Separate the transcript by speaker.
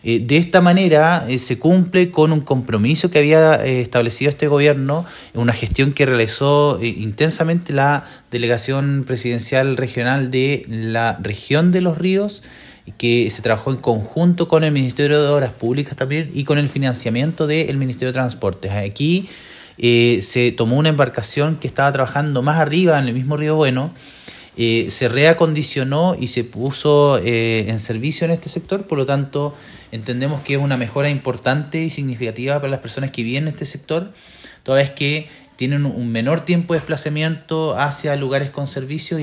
Speaker 1: De esta manera se cumple con un compromiso que había establecido este gobierno, una gestión que realizó intensamente la Delegación Presidencial Regional de la Región de los Ríos, que se trabajó en conjunto con el Ministerio de Obras Públicas también y con el financiamiento del Ministerio de Transportes. Aquí se tomó una embarcación que estaba trabajando más arriba en el mismo Río Bueno, se reacondicionó y se puso en servicio en este sector. Por lo tanto, entendemos que es una mejora importante y significativa para las personas que viven en este sector, toda vez que tienen un menor tiempo de desplazamiento hacia lugares con servicios